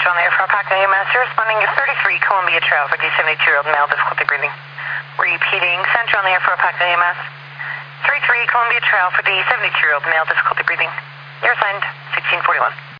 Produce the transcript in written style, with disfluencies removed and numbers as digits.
Central on the air for Alpaca EMS. You're responding to 33 Columbia Trail for the 72-year-old male, difficulty breathing. Repeating, Central on the air for Alpaca EMS. 33 Columbia Trail for the 72-year-old male, difficulty breathing. You're assigned 1641.